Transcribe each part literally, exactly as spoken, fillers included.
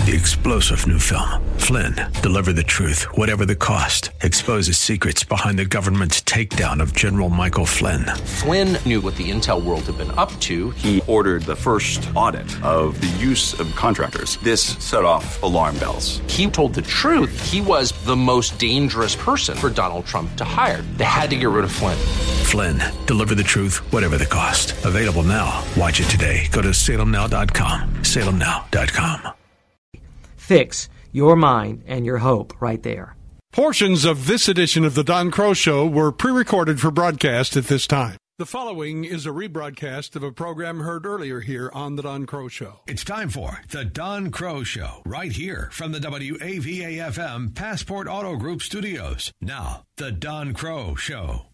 The explosive new film, Flynn, deliver the truth, whatever the cost, exposes secrets behind the government's takedown of General Michael Flynn. Flynn knew what the intel world had been up to. He ordered the first audit of the use of contractors. This set off alarm bells. He told the truth. He was the most dangerous person for Donald Trump to hire. They had to get rid of Flynn. Flynn, deliver the truth, whatever the cost. Available now. Watch it today. Go to salem now dot com. salem now dot com. Fix your mind and your hope right there. Portions of this edition of The Don Crow Show were pre-recorded for broadcast at this time. The following is a rebroadcast of a program heard earlier here on The Don Crow Show. It's time for The Don Crow Show, right here from the W A V A F M Passport Auto Group studios. Now, The Don Crow Show.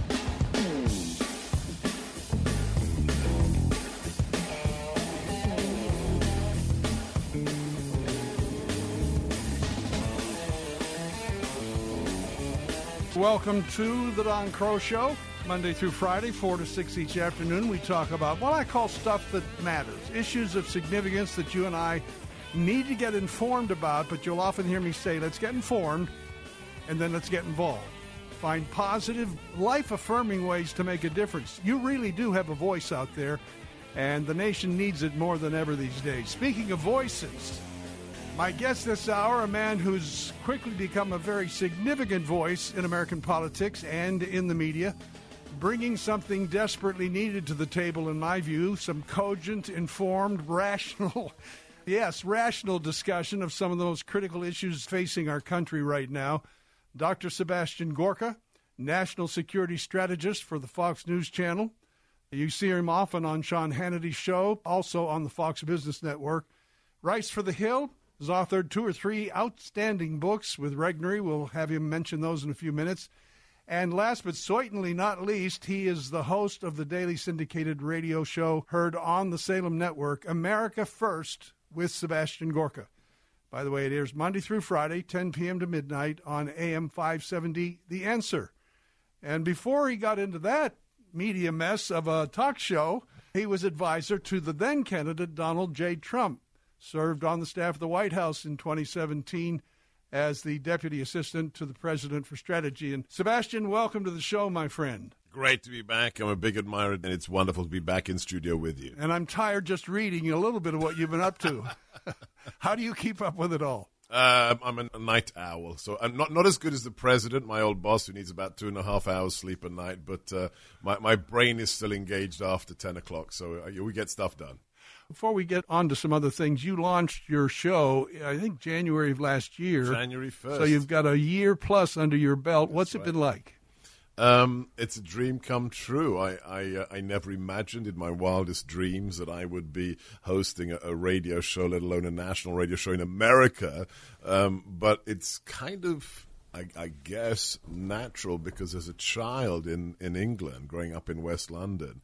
Welcome to the Don Crow Show. Monday through Friday, four to six each afternoon, we talk about what I call stuff that matters, issues of significance that you and I need to get informed about, but you'll often hear me say, let's get informed, and then let's get involved. Find positive, life-affirming ways to make a difference. You really do have a voice out there, and the nation needs it more than ever these days. Speaking of voices, my guest this hour, a man who's quickly become a very significant voice in American politics and in the media, bringing something desperately needed to the table, in my view, some cogent, informed, rational, yes, rational discussion of some of the most critical issues facing our country right now. Doctor Sebastian Gorka, national security strategist for the Fox News Channel. You see him often on Sean Hannity's show, also on the Fox Business Network. Writes for The Hill. Has authored two or three outstanding books with Regnery. We'll have him mention those in a few minutes. And last but certainly not least, he is the host of the daily syndicated radio show heard on the Salem Network, America First with Sebastian Gorka. By the way, it airs Monday through Friday, ten p.m. to midnight on A M five seventy, The Answer. And before he got into that media mess of a talk show, he was advisor to the then candidate Donald J. Trump. Served on the staff of the White House in twenty seventeen as the Deputy Assistant to the President for Strategy. And Sebastian, welcome to the show, my friend. Great to be back. I'm a big admirer, and it's wonderful to be back in studio with you. And I'm tired just reading a little bit of what you've been up to. How do you keep up with it all? Um, I'm a night owl, so I'm not, not as good as the President, my old boss, who needs about two and a half hours sleep a night, but uh, my, my brain is still engaged after ten o'clock, so uh, we get stuff done. Before we get on to some other things, you launched your show, I think, January of last year. January first. So you've got a year plus under your belt. That's What's right. it been like? Um, it's a dream come true. I I, uh, I never imagined in my wildest dreams that I would be hosting a, a radio show, let alone a national radio show in America. Um, but it's kind of, I, I guess, natural because as a child in, in England, growing up in West London,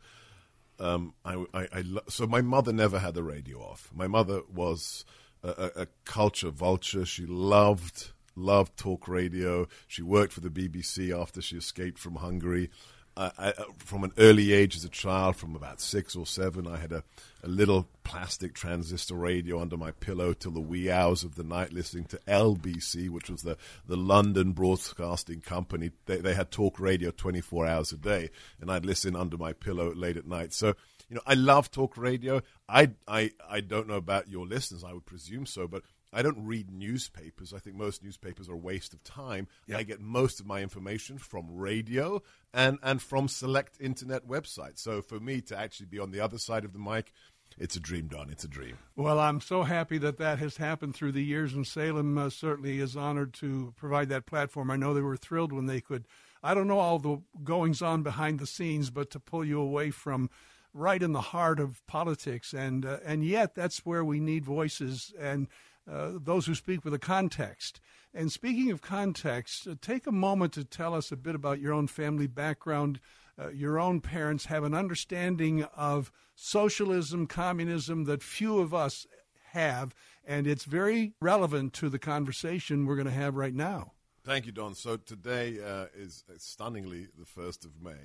Um, I, I, I lo- so my mother never had the radio off. My mother was a, a, a culture vulture. She loved loved talk radio. She worked for the B B C after she escaped from Hungary. Uh, I, from an early age as a child, from about six or seven, I had a, a little plastic transistor radio under my pillow till the wee hours of the night, listening to L B C, which was the, the London Broadcasting Company. They, they had talk radio twenty-four hours a day, and I'd listen under my pillow late at night. So, you know, I love talk radio. I, I, I don't know about your listeners. I would presume so, but I don't read newspapers. I think most newspapers are a waste of time. Yep. I get most of my information from radio and, and from select internet websites. So for me to actually be on the other side of the mic, it's a dream, Don. It's a dream. Well, I'm so happy that that has happened through the years, and Salem uh, certainly is honored to provide that platform. I know they were thrilled when they could, I don't know all the goings-on behind the scenes, but to pull you away from right in the heart of politics. And, uh, and yet that's where we need voices and Uh, those who speak with a context. And speaking of context, uh, take a moment to tell us a bit about your own family background. Uh, your own parents have an understanding of socialism, communism that few of us have, and it's very relevant to the conversation we're going to have right now. Thank you, Don. So today uh, is stunningly the first of May,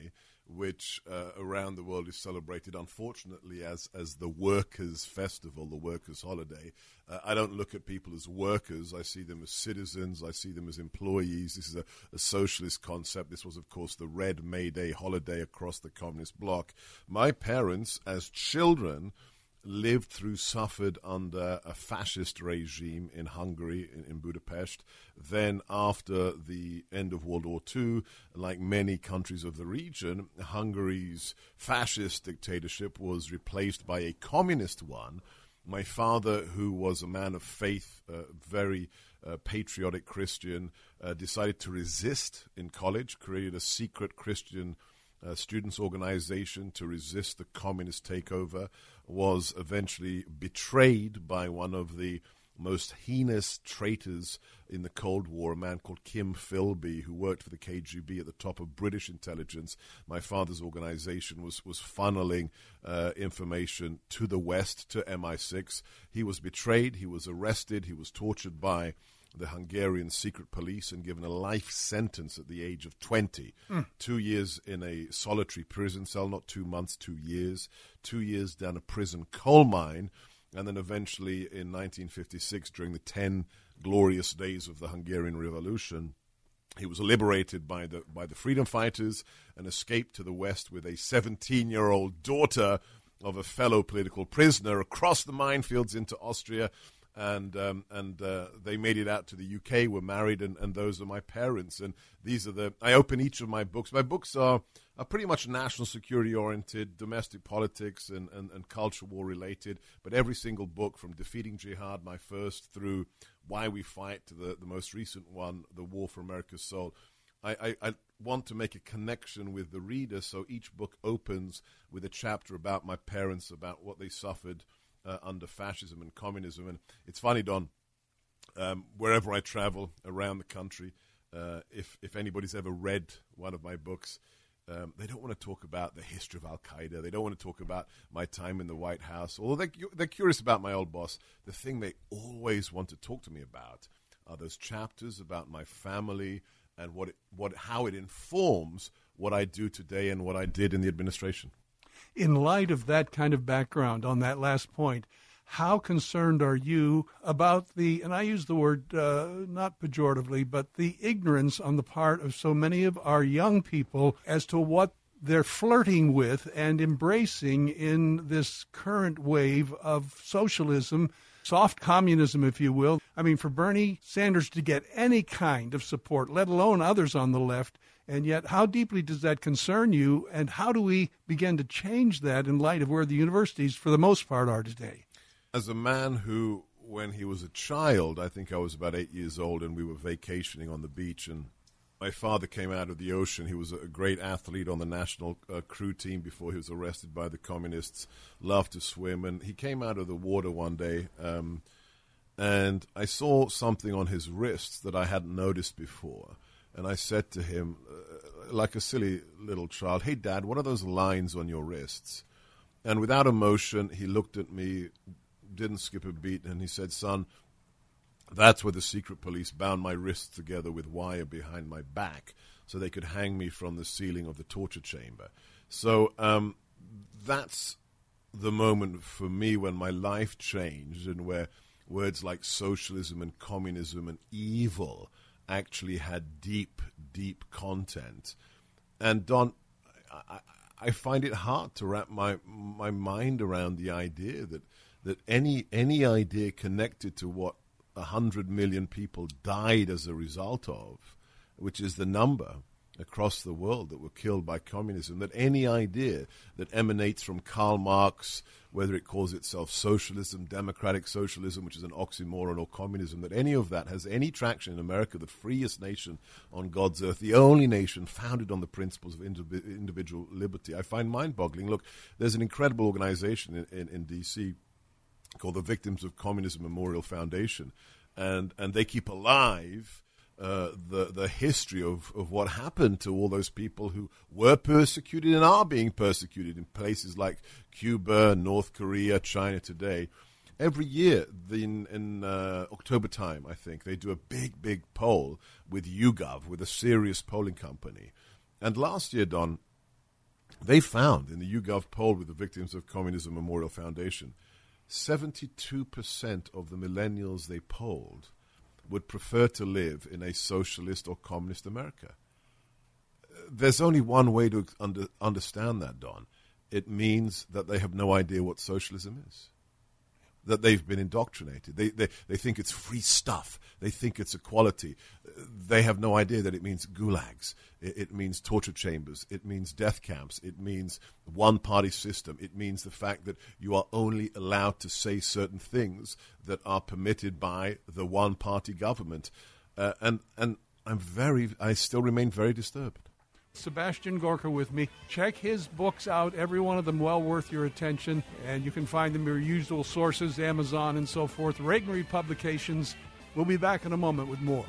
which uh, around the world is celebrated, unfortunately, as as the workers' festival, the workers' holiday. Uh, I don't look at people as workers. I see them as citizens. I see them as employees. This is a, a socialist concept. This was, of course, the Red May Day holiday across the communist bloc. My parents, as children, lived through, suffered under a fascist regime in Hungary, in, in Budapest. Then after the end of World War Two, like many countries of the region, Hungary's fascist dictatorship was replaced by a communist one. My father, who was a man of faith, uh, very uh, patriotic Christian, uh, decided to resist in college, created a secret Christian Uh, students' organization to resist the communist takeover, was eventually betrayed by one of the most heinous traitors in the Cold War, a man called Kim Philby, who worked for the K G B at the top of British intelligence. My father's organization was, was funneling uh, information to the West, to M I six. He was betrayed, he was arrested, he was tortured by the Hungarian secret police and given a life sentence at the age of twenty. Mm. Two years in a solitary prison cell, not two months, two years. Two years down a prison coal mine. And then eventually in nineteen fifty-six, during the ten glorious days of the Hungarian Revolution, he was liberated by the, by the freedom fighters and escaped to the West with a seventeen-year-old daughter of a fellow political prisoner across the minefields into Austria. And um, and uh, they made it out to the U K, were married, and, and those are my parents. And these are the, I open each of my books. My books are, are pretty much national security oriented, domestic politics and, and, and culture war related. But every single book, from Defeating Jihad, my first, through Why We Fight, to the, the most recent one, The War for America's Soul, I, I, I want to make a connection with the reader. So each book opens with a chapter about my parents, about what they suffered Uh, under fascism and communism. And it's funny, Don, um, wherever I travel around the country, uh, if, if anybody's ever read one of my books, um, they don't want to talk about the history of Al-Qaeda. They don't want to talk about my time in the White House. Although they're, they're curious about my old boss, the thing they always want to talk to me about are those chapters about my family and what it, what how it informs what I do today and what I did in the administration. In light of that kind of background on that last point, how concerned are you about the, and I use the word uh, not pejoratively, but the ignorance on the part of so many of our young people as to what they're flirting with and embracing in this current wave of socialism, soft communism, if you will? I mean, for Bernie Sanders to get any kind of support, let alone others on the left, and yet how deeply does that concern you, and how do we begin to change that in light of where the universities, for the most part, are today? As a man who, when he was a child, I think I was about eight years old, and we were vacationing on the beach, and my father came out of the ocean. He was a great athlete on the national uh, crew team before he was arrested by the communists, loved to swim, and he came out of the water one day, um, and I saw something on his wrists that I hadn't noticed before. And I said to him, uh, like a silly little child, "Hey, Dad, what are those lines on your wrists?" And without emotion, he looked at me, didn't skip a beat, and he said, "Son, that's where the secret police bound my wrists together with wire behind my back so they could hang me from the ceiling of the torture chamber." So um, that's the moment for me when my life changed, and where words like socialism and communism and evil actually had deep, deep content. And Don, I, I find it hard to wrap my my mind around the idea that that any any idea connected to what a hundred million people died as a result of, which is the number across the world that were killed by communism, that any idea that emanates from Karl Marx, whether it calls itself socialism, democratic socialism, which is an oxymoron, or communism, that any of that has any traction in America, the freest nation on God's earth, the only nation founded on the principles of indiv- individual liberty, I find mind-boggling. Look, there's an incredible organization in, in, in D C called the Victims of Communism Memorial Foundation, and, and they keep alive Uh, the the history of, of what happened to all those people who were persecuted and are being persecuted in places like Cuba, North Korea, China today. Every year, the, in, in uh, October time, I think, they do a big, big poll with YouGov, with a serious polling company. And last year, Don, They found in the YouGov poll with the Victims of Communism Memorial Foundation, seventy-two percent of the millennials they polled would prefer to live in a socialist or communist America. There's only one way to under, understand that, Don. It means that they have no idea what socialism is, that they've been indoctrinated. They, they, they think it's free stuff. They think it's equality. They have no idea that it means gulags. It, it means torture chambers. It means death camps. It means one-party system. It means the fact that you are only allowed to say certain things that are permitted by the one-party government. Uh, and and I'm very, I still remain very disturbed. Sebastian Gorka with me. Check his books out, every one of them well worth your attention, and you can find them in your usual sources, Amazon and so forth, Regnery Publications. We'll be back in a moment with more.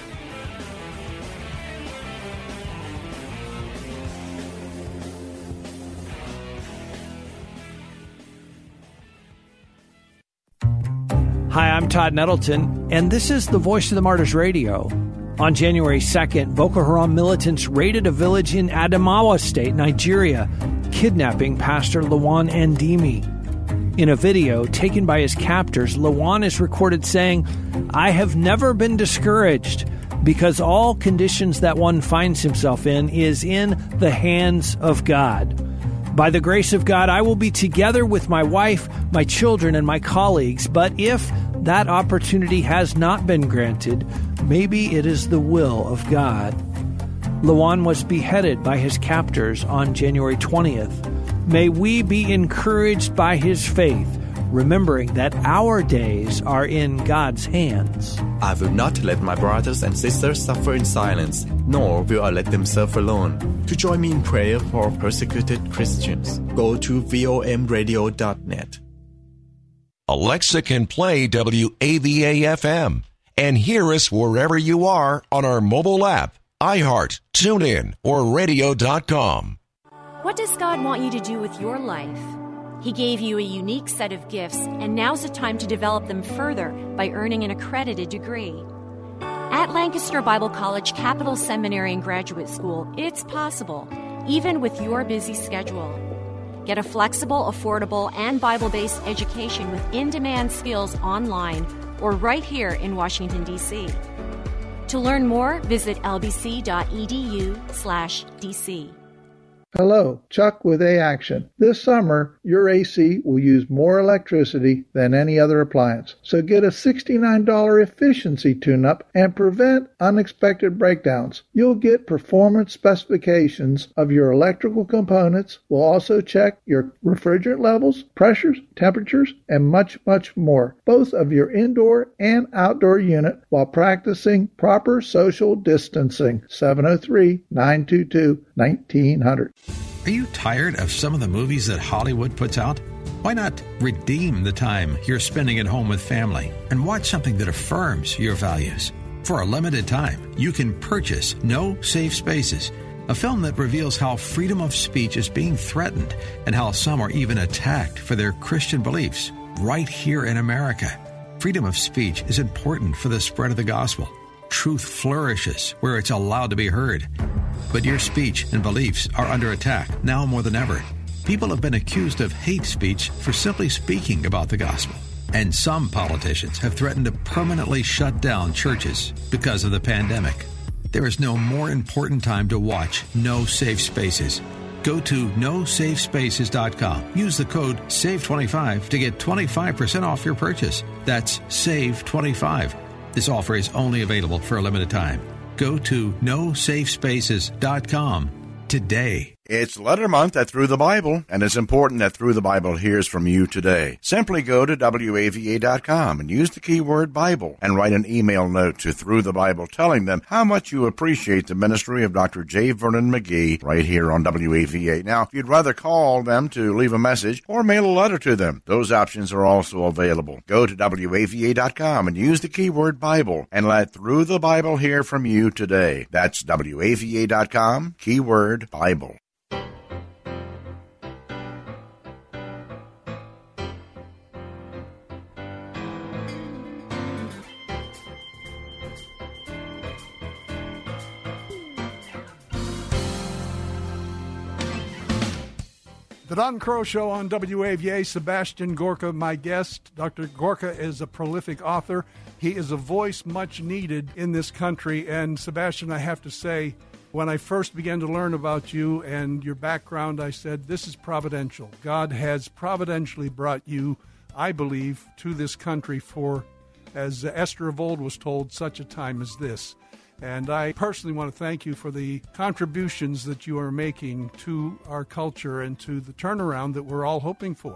Hi, I'm Todd Nettleton, and this is the Voice of the Martyrs Radio. On January second, Boko Haram militants raided a village in Adamawa State, Nigeria, kidnapping Pastor Lawan Ndimi. In a video taken by his captors, Lawan is recorded saying, "I have never been discouraged because all conditions that one finds himself in is in the hands of God. By the grace of God, I will be together with my wife, my children, and my colleagues. But if that opportunity has not been granted, maybe it is the will of God." Lawan was beheaded by his captors on January twentieth. May we be encouraged by his faith, remembering that our days are in God's hands. I will not let my brothers and sisters suffer in silence, nor will I let them suffer alone. To join me in prayer for persecuted Christians, go to vom radio dot net. Alexa can play W A V A F M and hear us wherever you are on our mobile app, iHeart, TuneIn, or radio dot com. What does God want you to do with your life? He gave you a unique set of gifts, and now's the time to develop them further by earning an accredited degree. At Lancaster Bible College, Capital Seminary and Graduate School, it's possible, even with your busy schedule. Get a flexible, affordable, and Bible-based education with in-demand skills online or right here in Washington, D C. To learn more, visit l b c dot e d u slash d c. Hello, Chuck with A-Action. This summer, your A C will use more electricity than any other appliance. So get a sixty-nine dollars efficiency tune-up and prevent unexpected breakdowns. You'll get performance specifications of your electrical components. We'll also check your refrigerant levels, pressures, temperatures, and much, much more, both of your indoor and outdoor unit, while practicing proper social distancing. seven oh three, nine two two, nineteen hundred. Are you tired of some of the movies that Hollywood puts out? Why not redeem the time you're spending at home with family and watch something that affirms your values? For a limited time, you can purchase No Safe Spaces, a film that reveals how freedom of speech is being threatened and how some are even attacked for their Christian beliefs right here in America. Freedom of speech is important for the spread of the gospel. Truth flourishes where it's allowed to be heard. But your speech and beliefs are under attack now more than ever. People have been accused of hate speech for simply speaking about the gospel. And some politicians have threatened to permanently shut down churches because of the pandemic. There is no more important time to watch No Safe Spaces. Go to no safe spaces dot com. Use the code save twenty-five to get twenty-five percent off your purchase. That's save twenty-five. This offer is only available for a limited time. Go to no safe spaces dot com today. It's Letter Month at Through the Bible, and it's important that Through the Bible hears from you today. Simply go to W A V A dot com and use the keyword Bible and write an email note to Through the Bible telling them how much you appreciate the ministry of Doctor J. Vernon McGee right here on W A V A. Now, if you'd rather call them to leave a message or mail a letter to them, those options are also available. Go to W A V A dot com and use the keyword Bible and let Through the Bible hear from you today. That's W A V A dot com, keyword Bible. The Don Crow Show on W A V A. Sebastian Gorka, my guest. Doctor Gorka is a prolific author. He is a voice much needed in this country. And Sebastian, I have to say, when I first began to learn about you and your background, I said, this is providential. God has providentially brought you, I believe, to this country for, as Esther of old was told, such a time as this. And I personally want to thank you for the contributions that you are making to our culture and to the turnaround that we're all hoping for.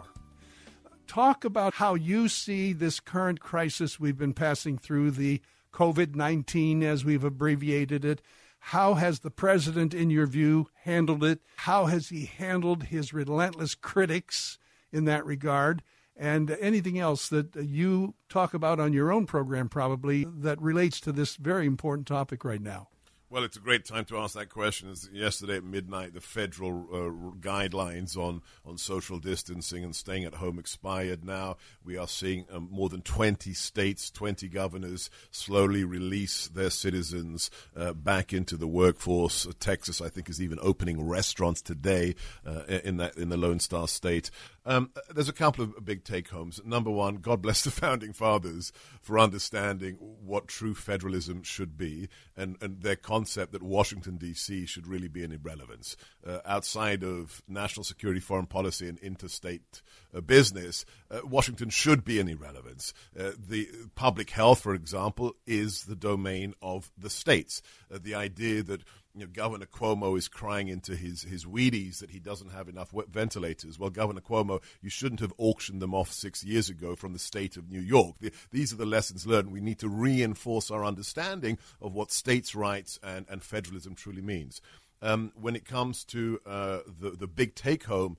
Talk about how you see this current crisis we've been passing through, the COVID nineteen, as we've abbreviated it. How has the president, in your view, handled it? How has he handled his relentless critics in that regard? And anything else that you talk about on your own program probably that relates to this very important topic right now? Well, it's a great time to ask that question. As yesterday at midnight, the federal uh, guidelines on, on social distancing and staying at home expired. Now we are seeing um, more than twenty states, twenty governors slowly release their citizens uh, back into the workforce. Uh, Texas, I think, is even opening restaurants today uh, in that in the Lone Star State. Um, there's a couple of big take-homes. Number one, God bless the Founding Fathers for understanding what true federalism should be and, and their concept that Washington, D C should really be an irrelevance. Uh, outside of national security, foreign policy, and interstate uh, business, uh, Washington should be an irrelevance. Uh, the public health, for example, is the domain of the states. Uh, the idea that You know, Governor Cuomo is crying into his, his Wheaties that he doesn't have enough ventilators. Well, Governor Cuomo, you shouldn't have auctioned them off six years ago from the state of New York. The, these are the lessons learned. We need to reinforce our understanding of what states' rights and, and federalism truly means. Um, when it comes to uh, the, the big take-home,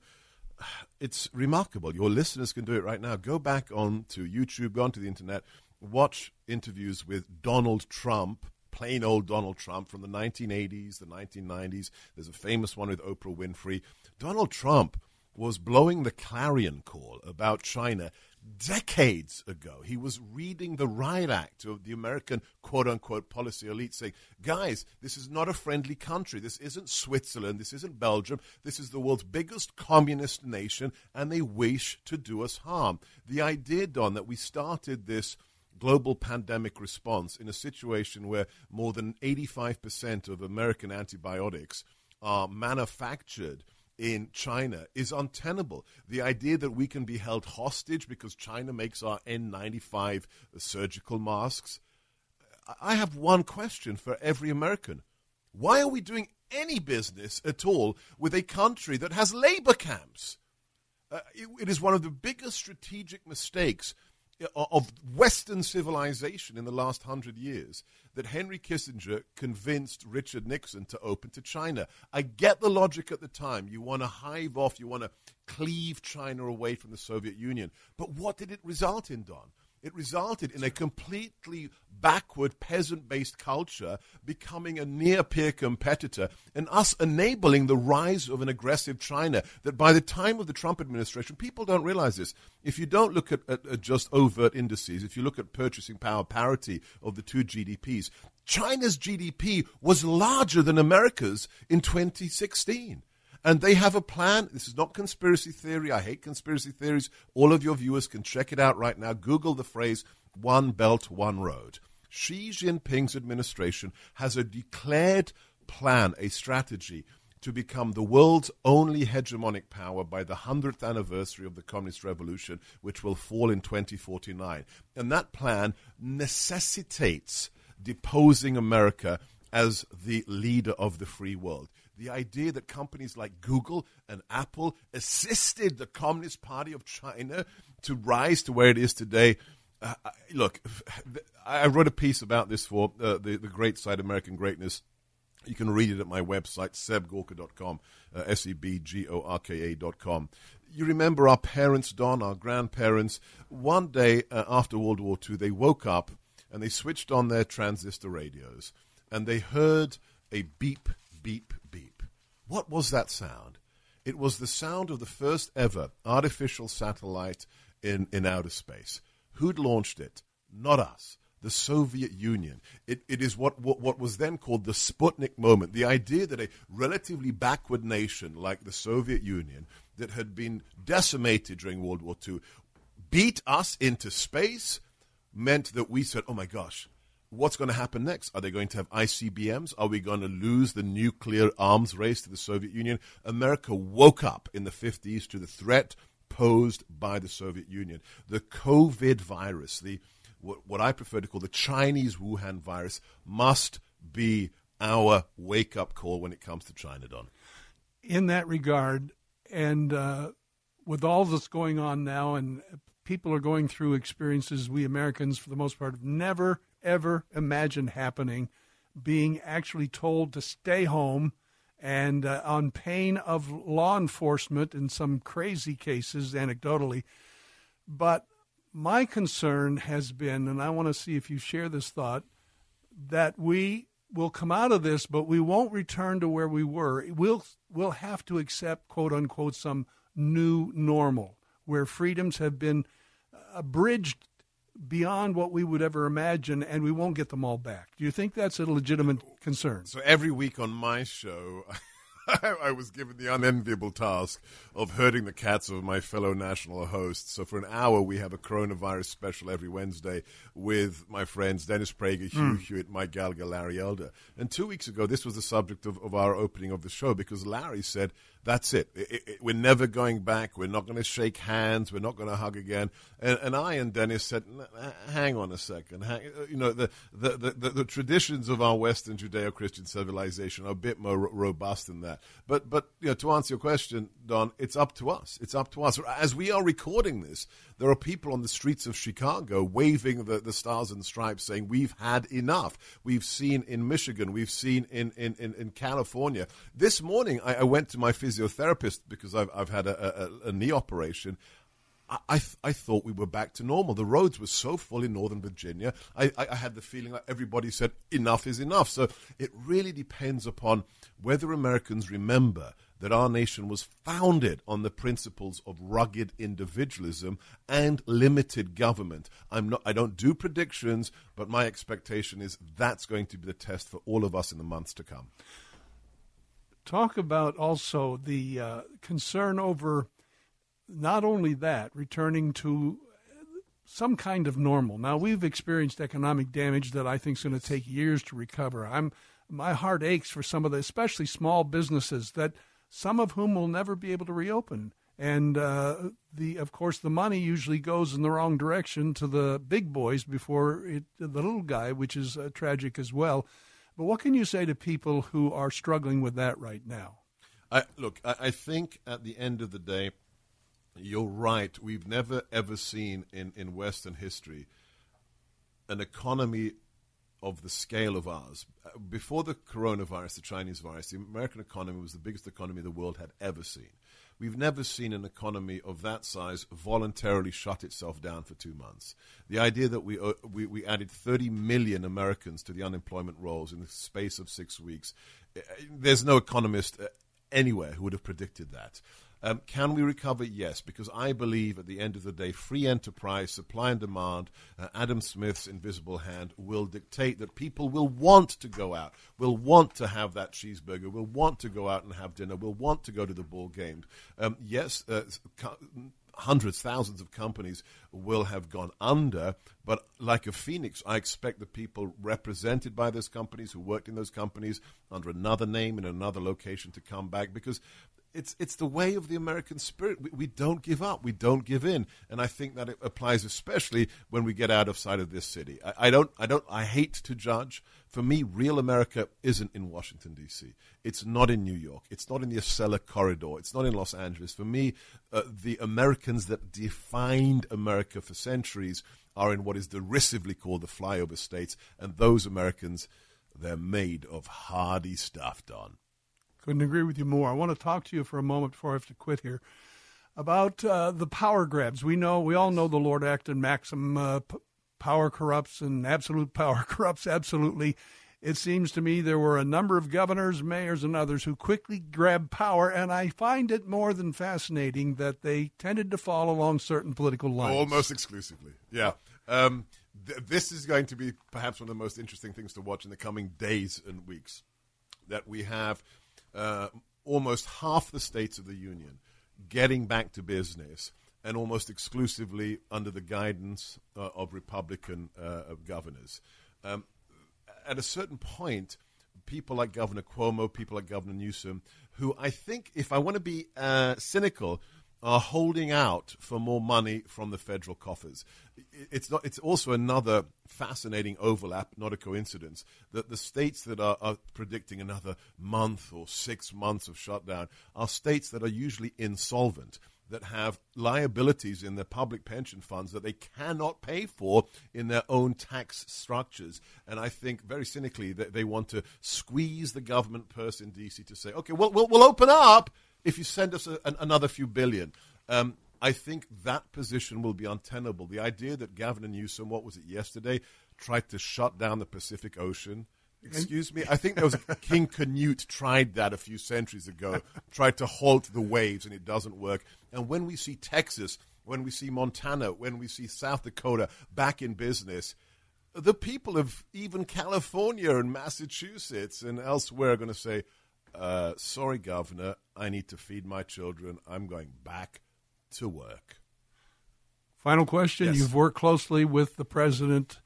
it's remarkable. Your listeners can do it right now. Go back on to YouTube, go onto the internet, watch interviews with Donald Trump, plain old Donald Trump from the nineteen eighties, the nineteen nineties. There's a famous one with Oprah Winfrey. Donald Trump was blowing the clarion call about China decades ago. He was reading the riot act of the American quote-unquote policy elite saying, guys, this is not a friendly country. This isn't Switzerland. This isn't Belgium. This is the world's biggest communist nation, and they wish to do us harm. The idea, Don, that we started this global pandemic response in a situation where more than eighty-five percent of American antibiotics are manufactured in China is untenable. The idea that we can be held hostage because China makes our N ninety-five surgical masks. I have one question for every American. Why are we doing any business at all with a country that has labor camps? Uh, it, it is one of the biggest strategic mistakes of Western civilization in the last hundred years that Henry Kissinger convinced Richard Nixon to open to China. I get the logic at the time. You want to hive off, you want to cleave China away from the Soviet Union. But what did it result in, Don? It resulted in a completely backward, peasant-based culture becoming a near-peer competitor and us enabling the rise of an aggressive China that by the time of the Trump administration, people don't realize this. If you don't look at, at, at just overt indices, if you look at purchasing power parity of the two G D Ps, China's G D P was larger than America's in twenty sixteen. And they have a plan. This is not conspiracy theory. I hate conspiracy theories. All of your viewers can check it out right now. Google the phrase, One Belt, One Road. Xi Jinping's administration has a declared plan, a strategy to become the world's only hegemonic power by the hundredth anniversary of the Communist Revolution, which will fall in twenty forty-nine. And that plan necessitates deposing America as the leader of the free world. The idea that companies like Google and Apple assisted the Communist Party of China to rise to where it is today. Uh, look, I wrote a piece about this for uh, the, the great site American Greatness. You can read it at my website, seb gorka dot com, uh, S E B G O R K A dot com. You remember our parents, Don, our grandparents. One day uh, after World War Two, they woke up and they switched on their transistor radios and they heard a beep, beep, beep. What was that sound? It was the sound of the first ever artificial satellite in, in outer space. Who'd launched it? Not us. the Soviet Union. It, it is what, what, what was then called the Sputnik moment. The idea that a relatively backward nation like the Soviet Union that had been decimated during World War Two beat us into space meant that we said, oh my gosh, what's going to happen next? Are they going to have I C B Ms? Are we going to lose the nuclear arms race to the Soviet Union? America woke up in the fifties to the threat posed by the Soviet Union. The COVID virus, the what, what I prefer to call the Chinese Wuhan virus, must be our wake-up call when it comes to China, Don. In that regard, and uh, with all that's going on now, and people are going through experiences we Americans, for the most part, have never, ever imagined happening, being actually told to stay home and uh, on pain of law enforcement in some crazy cases, anecdotally. But my concern has been, and I want to see if you share this thought, that we will come out of this, but we won't return to where we were. We'll, we'll have to accept, quote unquote, some new normal where freedoms have been abridged beyond what we would ever imagine, and we won't get them all back. Do you think that's a legitimate concern? So every week on my show, I was given the unenviable task of herding the cats of my fellow national hosts. So for an hour, we have a coronavirus special every Wednesday with my friends Dennis Prager, Hugh mm. Hewitt, Mike Gallagher, Larry Elder. And two weeks ago, this was the subject of, of our opening of the show because Larry said, that's it. It, it, it. We're never going back. We're not going to shake hands. We're not going to hug again. And, and I and Dennis said, hang on a second. Hang, you know, the, the, the, the, the traditions of our Western Judeo-Christian civilization are a bit more ro- robust than that. But, but you know, to answer your question, Don, it's up to us. It's up to us. As we are recording this, there are people on the streets of Chicago waving the, the stars and stripes saying, we've had enough. We've seen in Michigan. We've seen in, in, in, in California. This morning, I, I went to my physiotherapist because I've, I've had a, a, a knee operation. I, I, th- I thought we were back to normal. The roads were so full in Northern Virginia. I, I, I had the feeling like everybody said, enough is enough. So it really depends upon whether Americans remember that our nation was founded on the principles of rugged individualism and limited government. I'm not, I don't do predictions, but my expectation is that's going to be the test for all of us in the months to come. Talk about also the uh, concern over not only that, returning to some kind of normal. Now, we've experienced economic damage that I think is going to take years to recover. I'm my heart aches for some of the, especially small businesses, that some of whom will never be able to reopen. And, uh, the of course, the money usually goes in the wrong direction to the big boys before it, the little guy, which is uh, tragic as well. But what can you say to people who are struggling with that right now? I, look, I, I think at the end of the day, you're right. We've never, ever seen in, in Western history an economy of the scale of ours. Before the coronavirus, the Chinese virus, the American economy was the biggest economy the world had ever seen. We've never seen an economy of that size voluntarily shut itself down for two months. The idea that we, uh, we, we added thirty million Americans to the unemployment rolls in the space of six weeks, there's no economist anywhere who would have predicted that. Um, can we recover? Yes, because I believe at the end of the day, free enterprise, supply and demand, uh, Adam Smith's invisible hand will dictate that people will want to go out, will want to have that cheeseburger, will want to go out and have dinner, will want to go to the ball game. Um, yes, uh, hundreds, thousands of companies will have gone under, but like a phoenix, I expect the people represented by those companies who worked in those companies under another name in another location to come back, because It's it's the way of the American spirit. We, we don't give up. We don't give in, and I think that it applies especially when we get out of sight of this city. I, I don't I don't I hate to judge. For me, real America isn't in Washington D C. It's not in New York. It's not in the Acela Corridor. It's not in Los Angeles. For me, uh, the Americans that defined America for centuries are in what is derisively called the flyover states, and those Americans, they're made of hardy stuff, Don. Couldn't agree with you more. I want to talk to you for a moment before I have to quit here about uh, the power grabs. We know, we all know the Lord Acton maxim, uh, p- power corrupts and absolute power corrupts absolutely. It seems to me there were a number of governors, mayors, and others who quickly grabbed power, and I find it more than fascinating that they tended to fall along certain political lines. Almost exclusively, yeah. Um, th- this is going to be perhaps one of the most interesting things to watch in the coming days and weeks, that we have uh, almost half the states of the union getting back to business, and almost exclusively under the guidance uh, of Republican uh, governors. Um, at a certain point, people like Governor Cuomo, people like Governor Newsom, who I think, if I want to be uh, cynical, are holding out for more money from the federal coffers. It's not. It's also another fascinating overlap, not a coincidence, that the states that are, are predicting another month or six months of shutdown are states that are usually insolvent, that have liabilities in their public pension funds that they cannot pay for in their own tax structures. And I think, very cynically, that they want to squeeze the government purse in D C to say, okay, we'll, we'll, we'll open up if you send us a, an, another few billion. Um, I think that position will be untenable. The idea that Gavin Newsom, what was it, yesterday, tried to shut down the Pacific Ocean. Excuse me? I think there was a King Canute tried that a few centuries ago, tried to halt the waves, and it doesn't work. And when we see Texas, when we see Montana, when we see South Dakota back in business, the people of even California and Massachusetts and elsewhere are going to say, uh, sorry, Governor, I need to feed my children. I'm going back to work. Final question. Yes. You've worked closely with the president.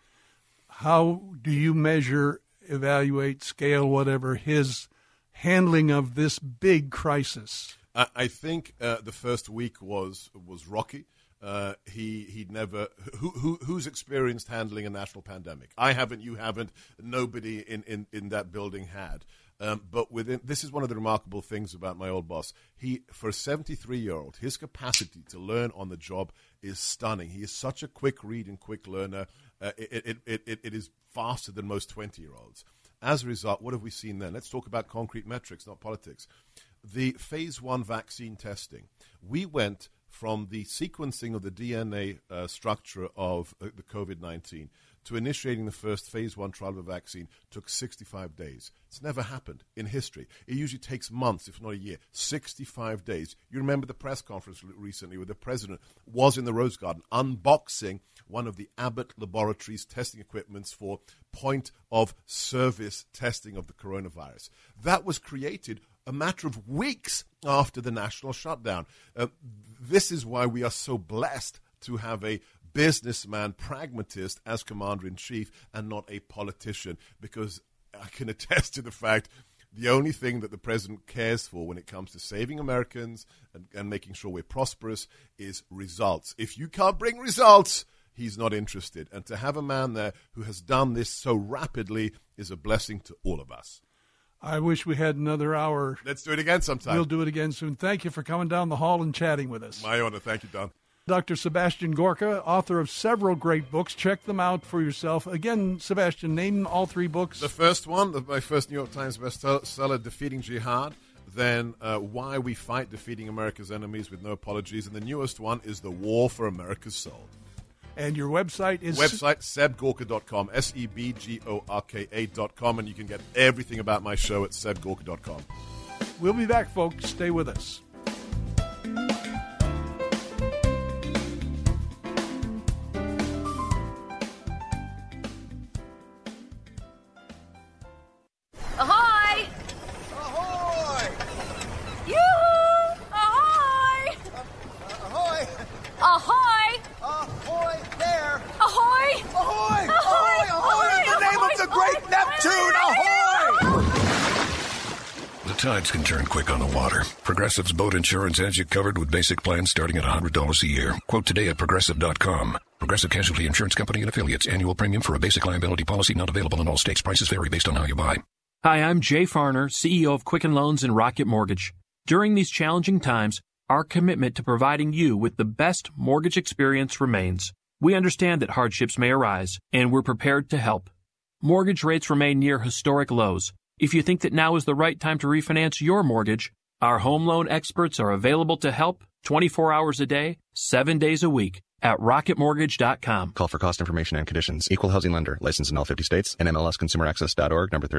How do you measure, evaluate, scale, whatever, his handling of this big crisis? I, I think uh, the first week was was rocky. Uh, he he'd never who, who who's experienced handling a national pandemic? I haven't. You haven't. Nobody in, in, in that building had. Um, but within this is one of the remarkable things about my old boss. He, for a seventy-three-year-old, his capacity to learn on the job is stunning. He is such a quick read and quick learner. Uh, it, it, it, it, it is faster than most twenty-year-olds. As a result, what have we seen then? Let's talk about concrete metrics, not politics. The phase one vaccine testing. We went from the sequencing of the D N A uh, structure of uh, the COVID nineteen to initiating the first phase one trial of a vaccine took sixty-five days. It's never happened in history. It usually takes months, if not a year. sixty-five days. You remember the press conference recently where the president was in the Rose Garden unboxing one of the Abbott Laboratories testing equipments for point-of-service testing of the coronavirus. That was created a matter of weeks after the national shutdown. Uh, this is why we are so blessed to have a businessman, pragmatist as commander-in-chief and not a politician, because I can attest to the fact the only thing that the president cares for when it comes to saving Americans and, and making sure we're prosperous is results. If you can't bring results, he's not interested. And to have a man there who has done this so rapidly is a blessing to all of us. I wish we had another hour. Let's do it again sometime. We'll do it again soon. Thank you for coming down the hall and chatting with us. My honor. Thank you, Don. Doctor Sebastian Gorka, author of several great books. Check them out for yourself. Again, Sebastian, name all three books. The first one, the, my first New York Times bestseller, Defeating Jihad. Then uh, Why We Fight, Defeating America's Enemies with No Apologies. And the newest one is The War for America's Soul. And your website is? Website, seb gorka dot com, S E B G O R K A dot com, and you can get everything about my show at seb gorka dot com. We'll be back, folks. Stay with us. Ahoy! Ahoy! Yoo-hoo! Ahoy! Ahoy! Ahoy! Ahoy there! Ahoy! Ahoy! Ahoy! Ahoy! In the name Ahoy! of the great Neptune! Ahoy! The tides can turn quick on the water. Progressive's boat insurance has you covered with basic plans starting at one hundred dollars a year. Quote today at progressive dot com. Progressive Casualty Insurance Company and Affiliates. Annual premium for a basic liability policy not available in all states. Prices vary based on how you buy. Hi, I'm Jay Farner, C E O of Quicken Loans and Rocket Mortgage. During these challenging times, our commitment to providing you with the best mortgage experience remains. We understand that hardships may arise, and we're prepared to help. Mortgage rates remain near historic lows. If you think that now is the right time to refinance your mortgage, our home loan experts are available to help twenty-four hours a day, seven days a week at rocket mortgage dot com. Call for cost information and conditions. Equal housing lender. Licensed in all fifty states. N M L S consumer access dot org, number thirty thirty.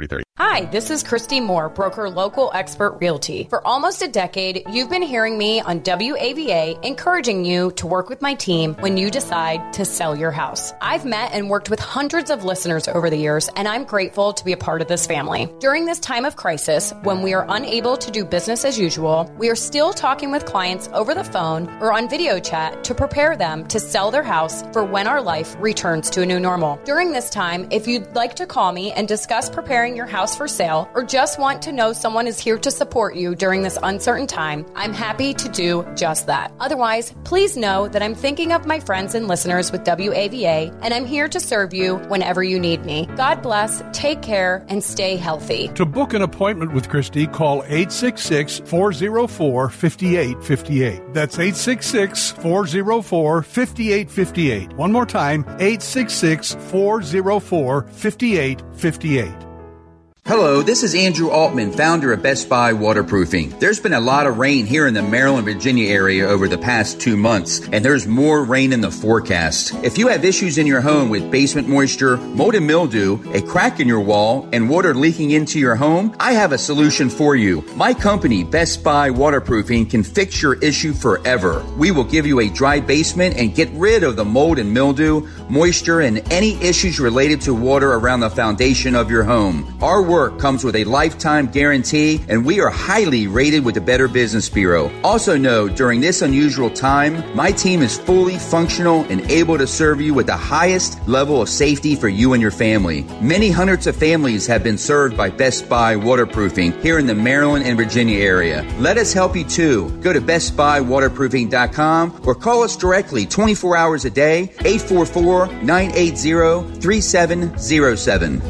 Hi, this is Christy Moore, broker local expert realty. For almost a decade, you've been hearing me on W A V A encouraging you to work with my team when you decide to sell your house. I've met and worked with hundreds of listeners over the years, and I'm grateful to be a part of this family. During this time of crisis, when we are unable to do business as usual, we are still talking with clients over the phone or on video chat to prepare them to sell their house for when our life returns to a new normal. During this time, if you'd like to call me and discuss preparing your house for sale or just want to know someone is here to support you during this uncertain time, I'm happy to do just that. Otherwise, please know that I'm thinking of my friends and listeners with W A V A, and I'm here to serve you whenever you need me. God bless, take care, and stay healthy. To book an appointment with Christy, call eight six six, four oh four, five eight five eight. That's eight six six, four oh four, five eight five eight. One more time, eight six six, four oh four, five eight five eight. Hello, this is Andrew Altman, founder of Best Buy Waterproofing. There's been a lot of rain here in the Maryland, Virginia area over the past two months, and there's more rain in the forecast. If you have issues in your home with basement moisture, mold and mildew, a crack in your wall, and water leaking into your home, I have a solution for you. My company, Best Buy Waterproofing, can fix your issue forever. We will give you a dry basement and get rid of the mold and mildew, moisture, and any issues related to water around the foundation of your home. Our work comes with a lifetime guarantee, and we are highly rated with the Better Business Bureau. Also know, during this unusual time, my team is fully functional and able to serve you with the highest level of safety for you and your family. Many hundreds of families have been served by Best Buy Waterproofing here in the Maryland and Virginia area. Let us help you too. Go to best buy waterproofing dot com or call us directly twenty-four hours a day, eight four four, nine eight zero, three seven zero seven.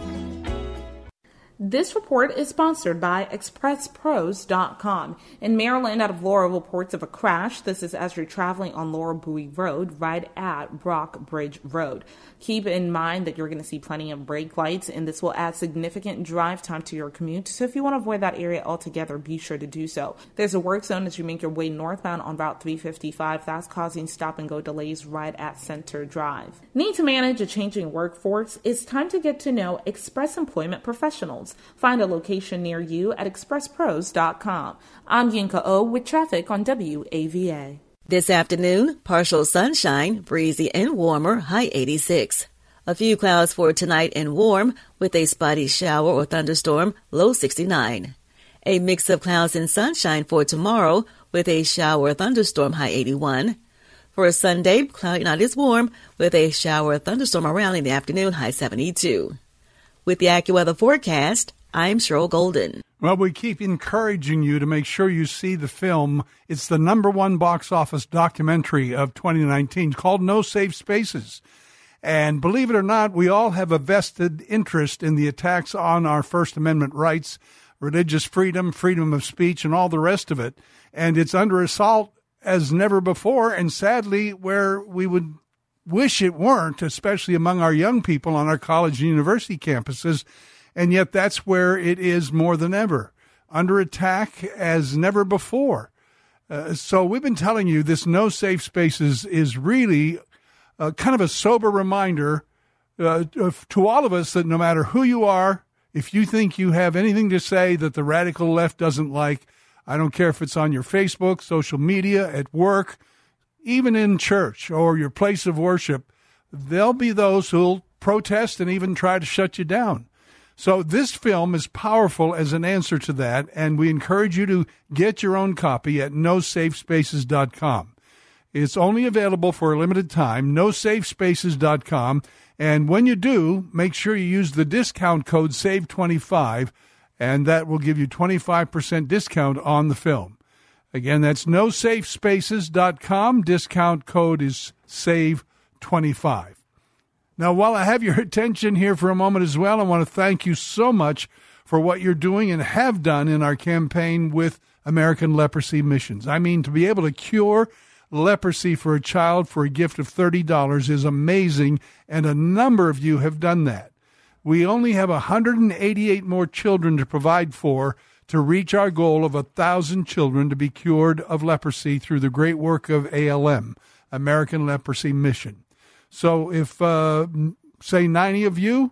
This report is sponsored by express pros dot com. In Maryland, out of Laurel, reports of a crash. This is as you're traveling on Laurel Bowie Road, right at Brock Bridge Road. Keep in mind that you're going to see plenty of brake lights, and this will add significant drive time to your commute. So if you want to avoid that area altogether, be sure to do so. There's a work zone as you make your way northbound on Route three fifty-five. That's causing stop-and-go delays right at Center Drive. Need to manage a changing workforce? It's time to get to know Express Employment Professionals. Find a location near you at express pros dot com. I'm Yinka O with traffic on W A V A. This afternoon, partial sunshine, breezy and warmer, high eighty-six. A few clouds for tonight and warm, with a spotty shower or thunderstorm, low sixty-nine. A mix of clouds and sunshine for tomorrow, with a shower or thunderstorm, high eighty-one. For Sunday, cloudy, not as warm, with a shower or thunderstorm around in the afternoon, high seventy-two. With the AccuWeather forecast, I'm Cheryl Golden. Well, we keep encouraging you to make sure you see the film. It's the number one box office documentary of twenty nineteen called No Safe Spaces. And believe it or not, we all have a vested interest in the attacks on our First Amendment rights, religious freedom, freedom of speech, and all the rest of it. And it's under assault as never before, and sadly, where we would wish it weren't, especially among our young people on our college and university campuses. And yet that's where it is more than ever, under attack as never before. Uh, so we've been telling you this No Safe Spaces is really uh, kind of a sober reminder uh, to all of us that no matter who you are, if you think you have anything to say that the radical left doesn't like, I don't care if it's on your Facebook, social media, at work, even in church or your place of worship, there'll be those who'll protest and even try to shut you down. So this film is powerful as an answer to that, and we encourage you to get your own copy at no safe spaces dot com. It's only available for a limited time, no safe spaces dot com, and when you do, make sure you use the discount code save twenty-five, and that will give you twenty-five percent discount on the film. Again, that's no safe spaces dot com. Discount code is save twenty-five. Now, while I have your attention here for a moment as well, I want to thank you so much for what you're doing and have done in our campaign with American Leprosy Missions. I mean, to be able to cure leprosy for a child for a gift of thirty dollars is amazing, and a number of you have done that. We only have one hundred eighty-eight more children to provide for to reach our goal of one thousand children to be cured of leprosy through the great work of A L M, American Leprosy Mission. So if, uh, say, ninety of you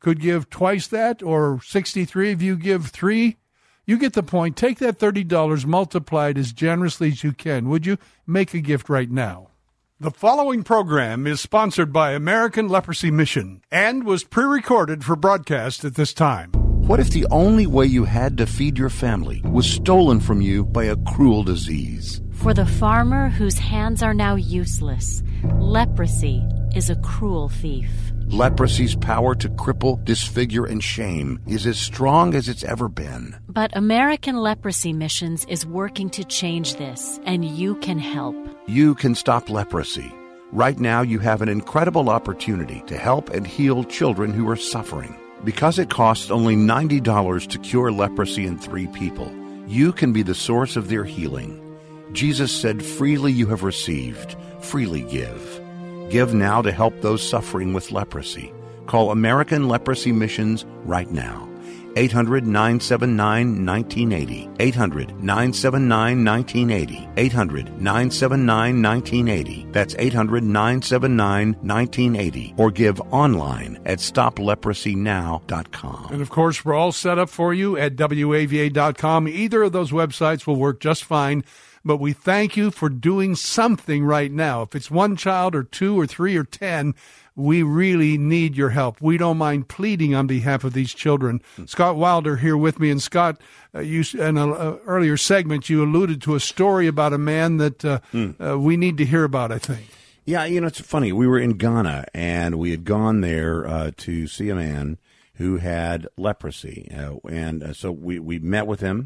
could give twice that, or sixty-three if you give three. You get the point. Take that thirty dollars, multiply it as generously as you can. Would you make a gift right now? The following program is sponsored by American Leprosy Mission and was pre-recorded for broadcast at this time. What if the only way you had to feed your family was stolen from you by a cruel disease? For the farmer whose hands are now useless, leprosy is a cruel thief. Leprosy's power to cripple, disfigure, and shame is as strong as it's ever been. But American Leprosy Missions is working to change this, and you can help. You can stop leprosy. Right now, you have an incredible opportunity to help and heal children who are suffering. Because it costs only ninety dollars to cure leprosy in three people, you can be the source of their healing. Jesus said, "Freely you have received, freely give." Give now to help those suffering with leprosy. Call American Leprosy Missions right now. eight hundred, nine seven nine, one nine eight zero. eight hundred, nine seven nine, one nine eight zero. eight hundred, nine seven nine, one nine eight zero. That's eight hundred, nine seven nine, one nine eight zero. Or give online at stop leprosy now dot com. And, of course, we're all set up for you at W A V A dot com. Either of those websites will work just fine. But we thank you for doing something right now. If it's one child or two or three or ten, we really need your help. We don't mind pleading on behalf of these children. Mm. Scott Wilder here with me. And Scott, uh, you in an uh, earlier segment, you alluded to a story about a man that uh, mm. uh, we need to hear about, I think. Yeah, you know, it's funny. We were in Ghana, and we had gone there uh, to see a man who had leprosy. Uh, and uh, so we, we met with him.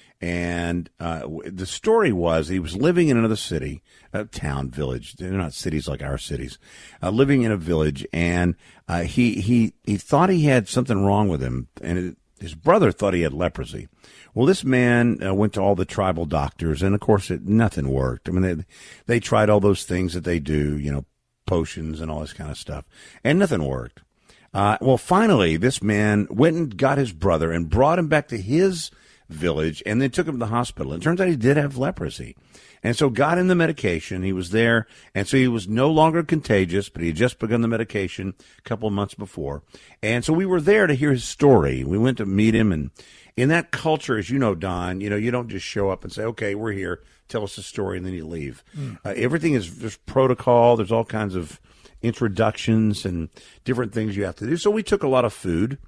And uh, the story was he was living in another city, a town, village. They're not cities like our cities. Uh, living in a village, and uh, he he he thought he had something wrong with him, and it, his brother thought he had leprosy. Well, this man uh, went to all the tribal doctors, and of course, it, nothing worked. I mean, they they tried all those things that they do, you know, potions and all this kind of stuff, and nothing worked. Uh, well, finally, this man went and got his brother and brought him back to his village, and then took him to the hospital. It turns out he did have leprosy, and so got him the medication. He was there, and so he was no longer contagious, but he had just begun the medication a couple of months before. And so we were there to hear his story. We went to meet him, and in that culture, as you know, Don, you know, you don't just show up and say, "Okay, we're here, tell us the story," and then you leave. Mm. Uh, everything is there's protocol. There's all kinds of introductions and different things you have to do. So we took a lot of food.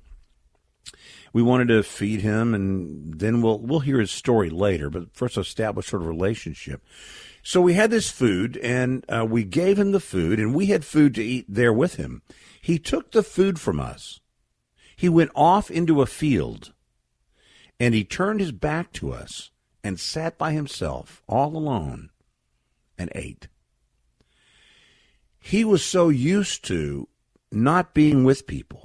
We wanted to feed him, and then we'll we'll hear his story later. But first, establish sort of relationship. So we had this food, and uh, we gave him the food, and we had food to eat there with him. He took the food from us. He went off into a field, and he turned his back to us and sat by himself, all alone, and ate. He was so used to not being with people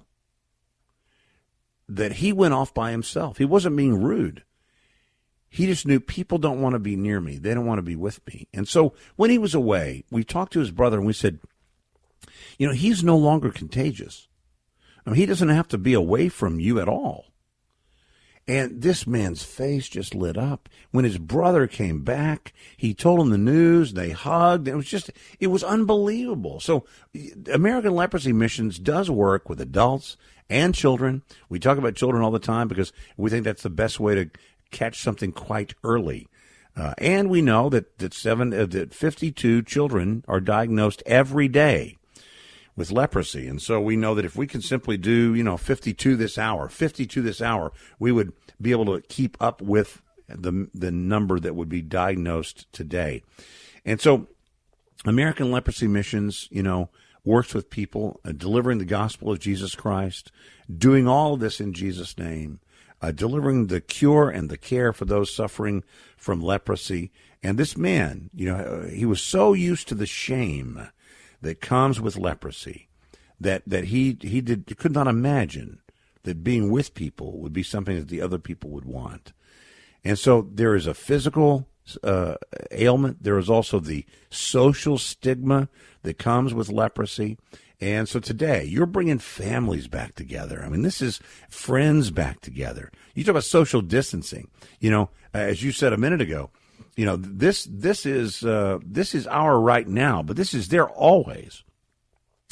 that he went off by himself. He wasn't being rude. He just knew people don't want to be near me. They don't want to be with me. And so when he was away, we talked to his brother and we said, you know, he's no longer contagious. I mean, he doesn't have to be away from you at all. And this man's face just lit up. When his brother came back, he told him the news. They hugged. It was just, it was unbelievable. So American Leprosy Missions does work with adults and children. We talk about children all the time because we think that's the best way to catch something quite early. Uh, and we know that that seven uh, that fifty-two children are diagnosed every day with leprosy. And so we know that if we can simply do, you know, fifty-two this hour, fifty-two this hour, we would be able to keep up with the the number that would be diagnosed today. And so American Leprosy Missions, you know, works with people, uh, delivering the gospel of Jesus Christ, doing all of this in Jesus' name, uh, delivering the cure and the care for those suffering from leprosy. And this man, you know, uh, he was so used to the shame that comes with leprosy that, that he, he did could not imagine that being with people would be something that the other people would want. And so there is a physical uh, ailment. There is also the social stigma that comes with leprosy. And so today, you're bringing families back together. I mean, this is friends back together. You talk about social distancing. You know, as you said a minute ago, you know, this this is uh, this is our right now, but this is there always.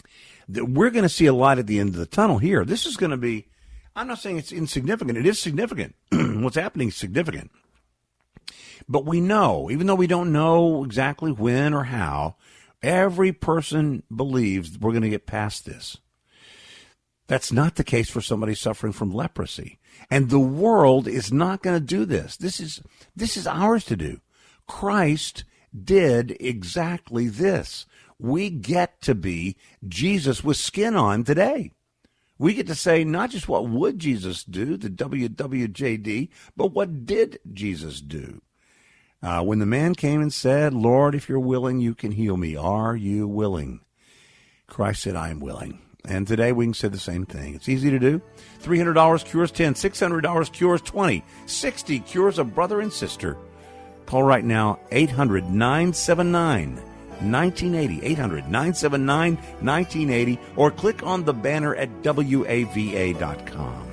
We're going to see a light at the end of the tunnel here. This is going to be, I'm not saying it's insignificant. It is significant. What's happening is significant. But we know, even though we don't know exactly when or how, every person believes we're going to get past this. That's not the case for somebody suffering from leprosy. And the world is not going to do this. This is, this is ours to do. Christ did exactly this. We get to be Jesus with skin on today. We get to say not just what would Jesus do, the W W J D, but what did Jesus do? Uh, when the man came and said, Lord, if you're willing, you can heal me. Are you willing? Christ said, I am willing. And today we can say the same thing. It's easy to do. three hundred dollars cures ten, six hundred dollars cures twenty, sixty cures a brother and sister. Call right now, eight hundred, nine seven nine, nineteen eighty, eight hundred, nine seven nine, nineteen eighty, or click on the banner at W A V A dot com.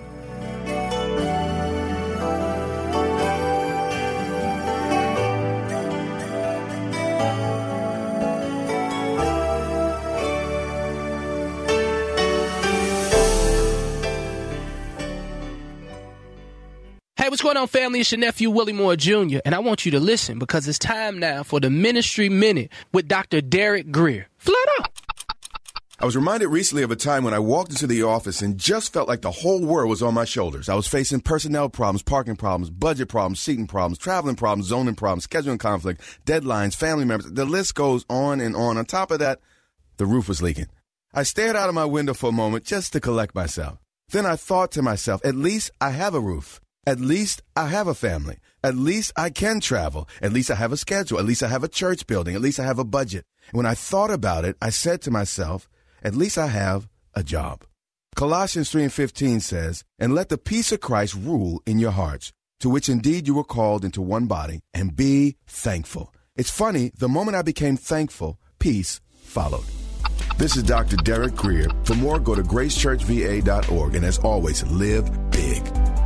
Hey, what's going on, family? It's your nephew, Willie Moore Junior, and I want you to listen because it's time now for the Ministry Minute with Doctor Derek Greer. Flat out. I was reminded recently of a time when I walked into the office and just felt like the whole world was on my shoulders. I was facing personnel problems, parking problems, budget problems, seating problems, traveling problems, zoning problems, scheduling conflict, deadlines, family members. The list goes on and on. On top of that, the roof was leaking. I stared out of my window for a moment just to collect myself. Then I thought to myself, at least I have a roof. At least I have a family. At least I can travel. At least I have a schedule. At least I have a church building. At least I have a budget. When I thought about it, I said to myself, at least I have a job. Colossians three and fifteen says, and let the peace of Christ rule in your hearts, to which indeed you were called into one body, and be thankful. It's funny, the moment I became thankful, peace followed. This is Doctor Derek Greer. For more, go to grace church v a dot org, and as always, live big.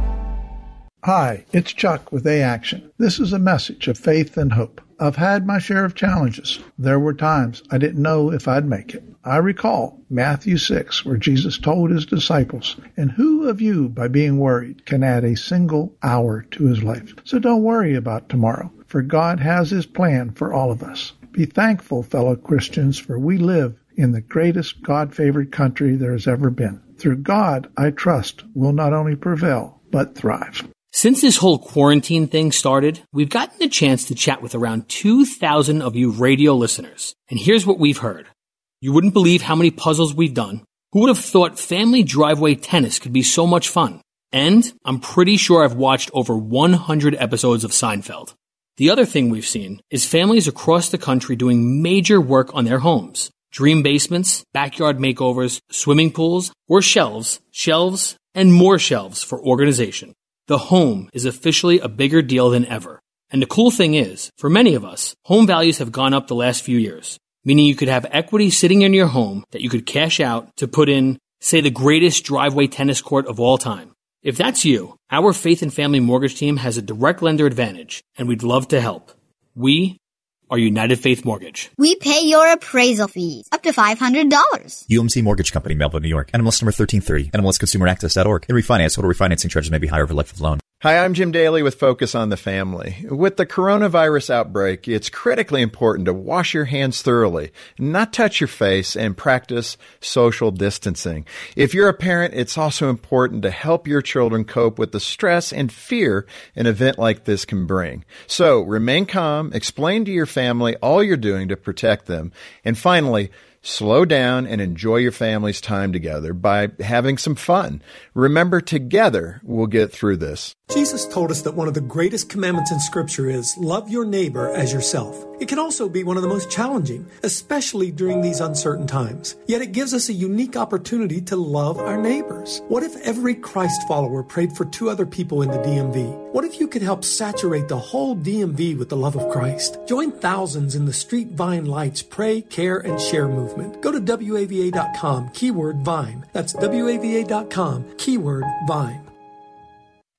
Hi, it's Chuck with A Action. This is a message of faith and hope. I've had my share of challenges. There were times I didn't know if I'd make it. I recall Matthew six, where Jesus told his disciples, and who of you, by being worried, can add a single hour to his life? So don't worry about tomorrow, for God has his plan for all of us. Be thankful, fellow Christians, for we live in the greatest God-favored country there has ever been. Through God, I trust, we'll not only prevail, but thrive. Since this whole quarantine thing started, we've gotten the chance to chat with around two thousand of you radio listeners. And here's what we've heard. You wouldn't believe how many puzzles we've done. Who would have thought family driveway tennis could be so much fun? And I'm pretty sure I've watched over one hundred episodes of Seinfeld. The other thing we've seen is families across the country doing major work on their homes. Dream basements, backyard makeovers, swimming pools, or shelves, shelves, and more shelves for organization. The home is officially a bigger deal than ever. And the cool thing is, for many of us, home values have gone up the last few years, meaning you could have equity sitting in your home that you could cash out to put in, say, the greatest driveway tennis court of all time. If that's you, our Faith and Family Mortgage team has a direct lender advantage, and we'd love to help. We are United Faith Mortgage. We pay your appraisal fees, up to five hundred dollars. U M C Mortgage Company, Melville, New York. N M L S number thirteen thirty. N M L S consumer access dot org. In refinance, total refinancing charges may be higher over life of loan. Hi, I'm Jim Daly with Focus on the Family. With the coronavirus outbreak, it's critically important to wash your hands thoroughly, not touch your face, and practice social distancing. If you're a parent, it's also important to help your children cope with the stress and fear an event like this can bring. So remain calm, explain to your family all you're doing to protect them, and finally, slow down and enjoy your family's time together by having some fun. Remember, together we'll get through this. Jesus told us that one of the greatest commandments in Scripture is love your neighbor as yourself. It can also be one of the most challenging, especially during these uncertain times. Yet it gives us a unique opportunity to love our neighbors. What if every Christ follower prayed for two other people in the D M V? What if you could help saturate the whole D M V with the love of Christ? Join thousands in the Street Vine Lights Pray, Care, and Share movement. Go to W A V A dot com, keyword Vine. That's W A V A dot com, keyword Vine.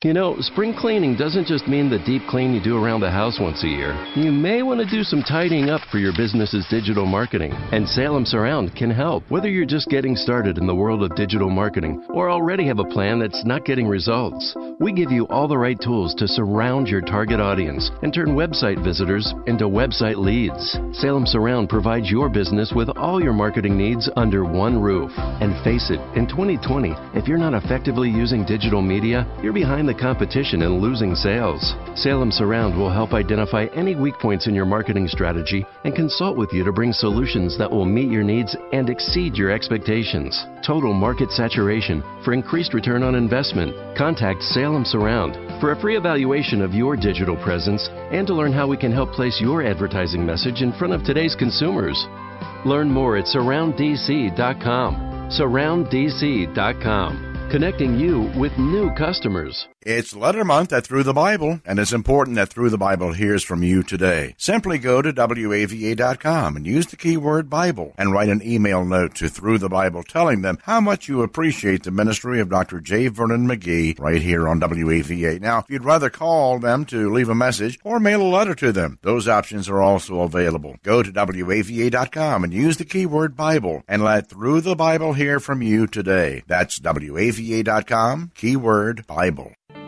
You know, spring cleaning doesn't just mean the deep clean you do around the house once a year. You may want to do some tidying up for your business's digital marketing. And Salem Surround can help. Whether you're just getting started in the world of digital marketing or already have a plan that's not getting results, we give you all the right tools to surround your target audience and turn website visitors into website leads. Salem Surround provides your business with all your marketing needs under one roof. And face it, in twenty twenty, if you're not effectively using digital media, you're behind the competition and losing sales. Salem Surround will help identify any weak points in your marketing strategy and consult with you to bring solutions that will meet your needs and exceed your expectations. Total market saturation for increased return on investment. Contact Salem Surround for a free evaluation of your digital presence and to learn how we can help place your advertising message in front of today's consumers. Learn more at surround d c dot com. surround d c dot com. Connecting you with new customers. It's Letter Month at Through the Bible, and it's important that Through the Bible hears from you today. Simply go to W A V A dot com and use the keyword Bible and write an email note to Through the Bible telling them how much you appreciate the ministry of Doctor J. Vernon McGee right here on W A V A. Now, if you'd rather call them to leave a message or mail a letter to them, those options are also available. Go to W A V A dot com and use the keyword Bible and let Through the Bible hear from you today. That's W A V A dot com, keyword Bible.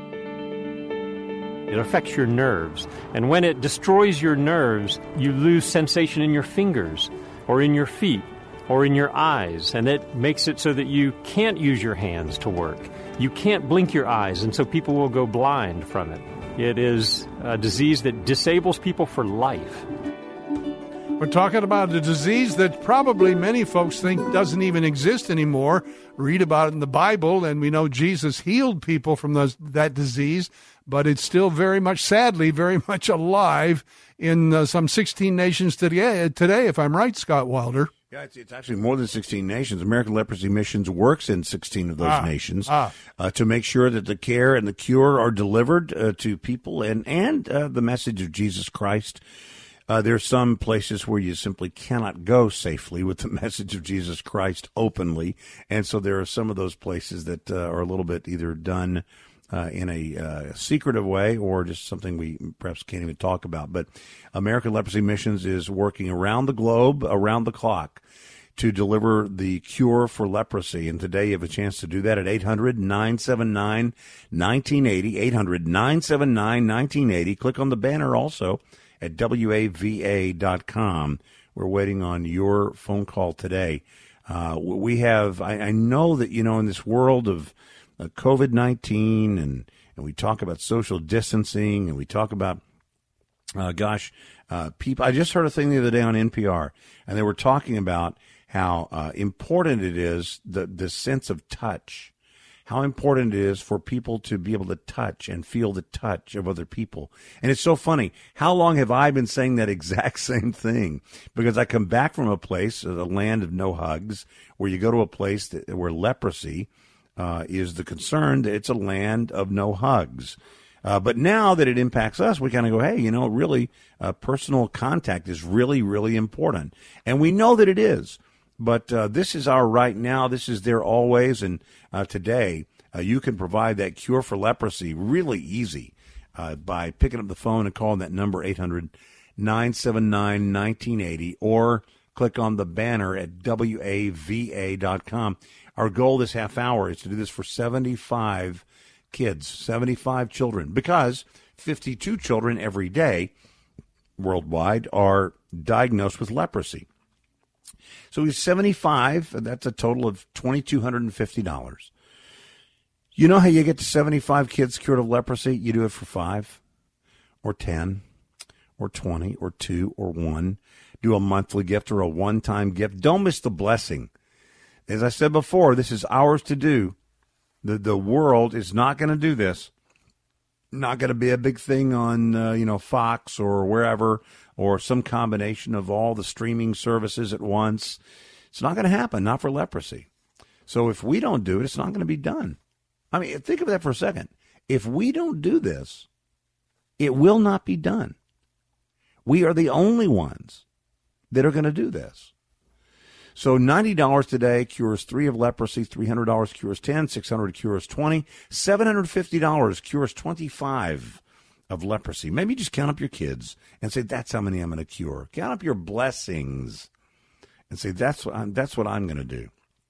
It affects your nerves. And when it destroys your nerves, you lose sensation in your fingers or in your feet or in your eyes. And it makes it so that you can't use your hands to work. You can't blink your eyes, and so people will go blind from it. It is a disease that disables people for life. We're talking about a disease that probably many folks think doesn't even exist anymore. Read about it in the Bible, and we know Jesus healed people from those, that disease, but it's still very much, sadly, very much alive in uh, some sixteen nations today, today, if I'm right, Scott Wilder. Yeah, it's, it's actually more than sixteen nations. American Leprosy Missions works in sixteen of those ah, nations ah. Uh, to make sure that the care and the cure are delivered uh, to people and, and uh, the message of Jesus Christ. Uh, there are some places where you simply cannot go safely with the message of Jesus Christ openly, and so there are some of those places that uh, are a little bit either done uh, in a uh, secretive way or just something we perhaps can't even talk about. But American Leprosy Missions is working around the globe, around the clock, to deliver the cure for leprosy. And today you have a chance to do that at eight hundred, nine seven nine, one nine eight zero, eight hundred, nine seven nine, one nine eight zero. Click on the banner also at W A V A dot com. We're waiting on your phone call today. Uh, we have, I, I know that, you know, in this world of uh, COVID nineteen and, and we talk about social distancing and we talk about, uh, gosh, uh, people, I just heard a thing the other day on N P R and they were talking about how uh, important it is, the, the sense of touch. How important it is for people to be able to touch and feel the touch of other people. And it's so funny. How long have I been saying that exact same thing? Because I come back from a place, a land of no hugs, where you go to a place that, where leprosy uh, is the concern. It's a land of no hugs. Uh, but now that it impacts us, we kind of go, hey, you know, really, uh, personal contact is really, really important. And we know that it is. But uh, this is our right now. This is there always. And uh, today, uh, you can provide that cure for leprosy really easy uh, by picking up the phone and calling that number, eight hundred, nine seven nine, one nine eight zero, or click on the banner at W A V A dot com. Our goal this half hour is to do this for seventy-five kids, seventy-five children, because fifty-two children every day worldwide are diagnosed with leprosy. So we have seventy-five, that's a total of two thousand two hundred fifty dollars. You know how you get to seventy-five kids cured of leprosy? You do it for five or ten or twenty or two or one. Do a monthly gift or a one-time gift. Don't miss the blessing. As I said before, this is ours to do. The, the world is not going to do this. Not going to be a big thing on, uh, you know, Fox or wherever, or some combination of all the streaming services at once. It's not going to happen, not for leprosy. So if we don't do it, it's not going to be done. I mean, think of that for a second. If we don't do this, it will not be done. We are the only ones that are going to do this. So ninety dollars today cures three of leprosy, three hundred dollars cures ten, six hundred dollars cures twenty, seven hundred fifty dollars cures twenty-five of leprosy. Maybe just count up your kids and say, that's how many I'm going to cure. Count up your blessings and say, that's what I'm, that's what I'm going to do.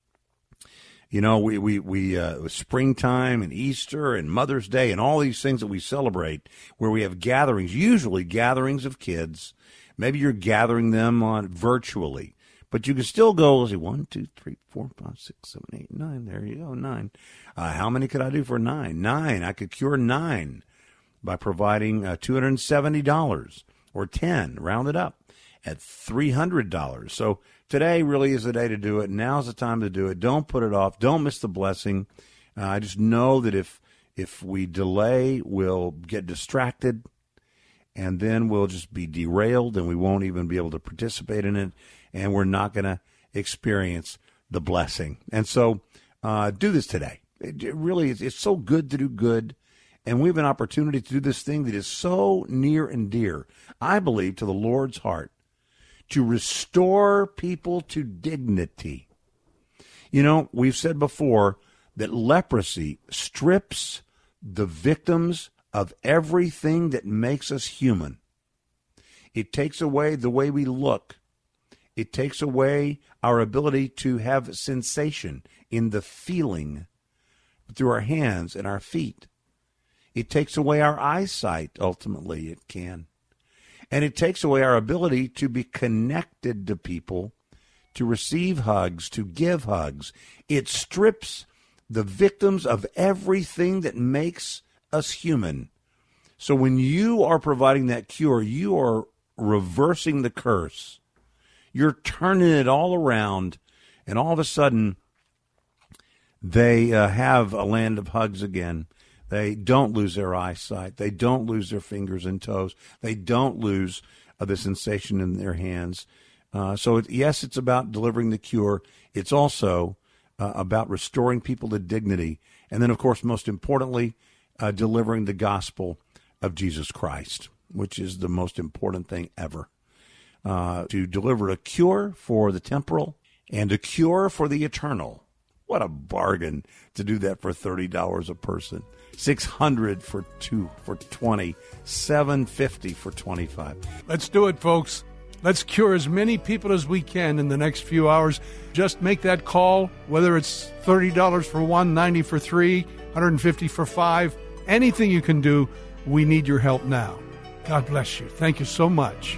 You know, we, we, we, uh, springtime and Easter and Mother's Day and all these things that we celebrate where we have gatherings, usually gatherings of kids. Maybe you're gathering them on virtually, but you can still go, let's see, one, two, three, four, five, six, seven, eight, nine. There you go, nine. Uh, how many could I do for nine? Nine. I could cure nine by providing uh, two hundred seventy dollars or ten, round it up, at three hundred dollars. So today really is the day to do it. Now's the time to do it. Don't put it off. Don't miss the blessing. Uh, I just know that if if we delay, we'll get distracted, and then we'll just be derailed, and we won't even be able to participate in it, and we're not going to experience the blessing. And so uh, do this today. It, it really is. It's so good to do good, and we have an opportunity to do this thing that is so near and dear, I believe, to the Lord's heart, to restore people to dignity. You know, we've said before that leprosy strips the victims of everything that makes us human. It takes away the way we look. It takes away our ability to have sensation in the feeling through our hands and our feet. It takes away our eyesight, ultimately, it can. And it takes away our ability to be connected to people, to receive hugs, to give hugs. It strips the victims of everything that makes us human. So when you are providing that cure, you are reversing the curse. You're turning it all around, and all of a sudden, they uh, have a land of hugs again. They don't lose their eyesight. They don't lose their fingers and toes. They don't lose uh, the sensation in their hands. Uh, so, it, yes, it's about delivering the cure. It's also uh, about restoring people to dignity. And then, of course, most importantly, uh, delivering the gospel of Jesus Christ, which is the most important thing ever. Uh, to deliver a cure for the temporal and a cure for the eternal. What a bargain to do that for thirty dollars a person. six hundred dollars for two for twenty, seven hundred fifty dollars for twenty-five. Let's do it, folks. Let's cure as many people as we can in the next few hours. Just make that call, whether it's thirty dollars for one, ninety dollars for three, one hundred fifty dollars for five. Anything you can do, we need your help now. God bless you. Thank you so much.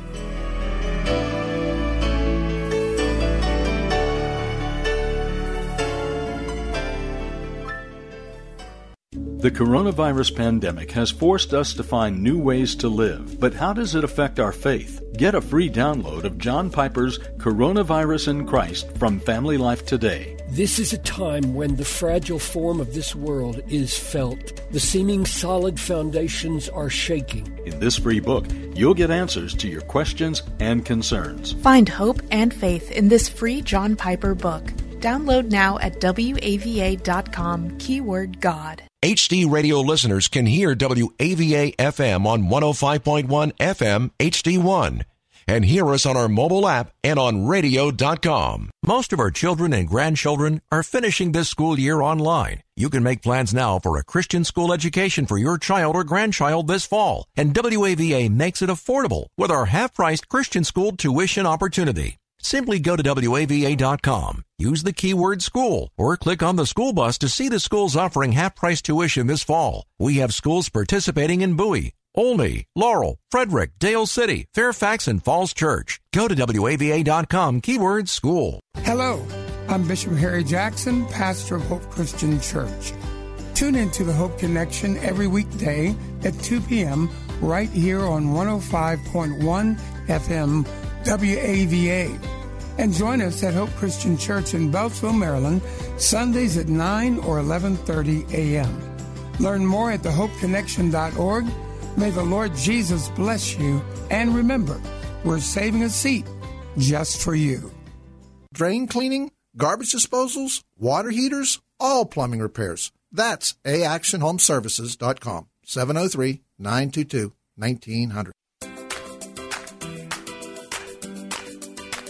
The coronavirus pandemic has forced us to find new ways to live, but how does it affect our faith? Get a free download of John Piper's Coronavirus in Christ from Family Life Today. This is a time when the fragile form of this world is felt. The seeming solid foundations are shaking. In this free book, you'll get answers to your questions and concerns. Find hope and faith in this free John Piper book. Download now at W A V A dot com, keyword God. H D radio listeners can hear W A V A F M on one oh five point one F M H D one and hear us on our mobile app and on radio dot com. Most of our children and grandchildren are finishing this school year online. You can make plans now for a Christian school education for your child or grandchild this fall, and W A V A makes it affordable with our half-priced Christian school tuition opportunity. Simply go to W A V A dot com, use the keyword school, or click on the school bus to see the schools offering half-price tuition this fall. We have schools participating in Bowie, Olney, Laurel, Frederick, Dale City, Fairfax, and Falls Church. Go to W A V A dot com, keyword school. Hello, I'm Bishop Harry Jackson, pastor of Hope Christian Church. Tune into the Hope Connection every weekday at two p.m. right here on one oh five point one F M W A V A. And join us at Hope Christian Church in Beltsville, Maryland, Sundays at nine or eleven thirty a.m. Learn more at the hope connection dot org. May the Lord Jesus bless you. And remember, we're saving a seat just for you. Drain cleaning, garbage disposals, water heaters, all plumbing repairs. That's a action home services dot com, seven oh three, nine two two, nineteen hundred.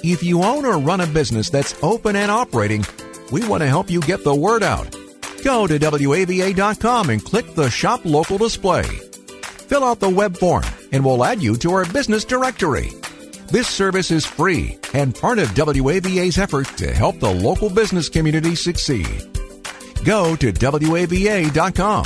If you own or run a business that's open and operating, we want to help you get the word out. Go to W A V A dot com and click the Shop Local display. Fill out the web form and we'll add you to our business directory. This service is free and part of W A V A's effort to help the local business community succeed. Go to W A V A dot com.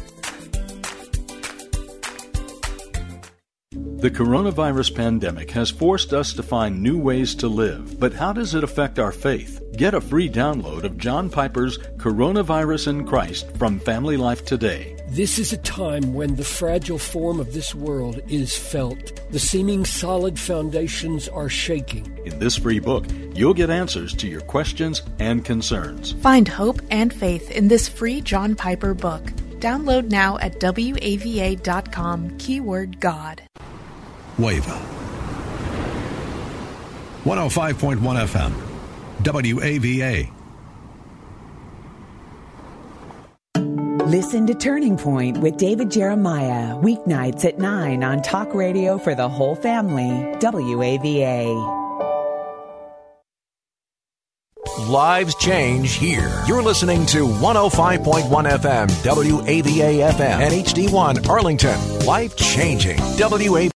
The coronavirus pandemic has forced us to find new ways to live, but how does it affect our faith? Get a free download of John Piper's Coronavirus in Christ from Family Life Today. This is a time when the fragile form of this world is felt. The seeming solid foundations are shaking. In this free book, you'll get answers to your questions and concerns. Find hope and faith in this free John Piper book. Download now at W A V A dot com, keyword God. Wava. one oh five point one F M. W A V A. Listen to Turning Point with David Jeremiah, weeknights at nine on Talk Radio for the whole family, W A V A. Lives change here. You're listening to one oh five point one F M, W A V A F M, and H D one Arlington. Life changing. W A V A.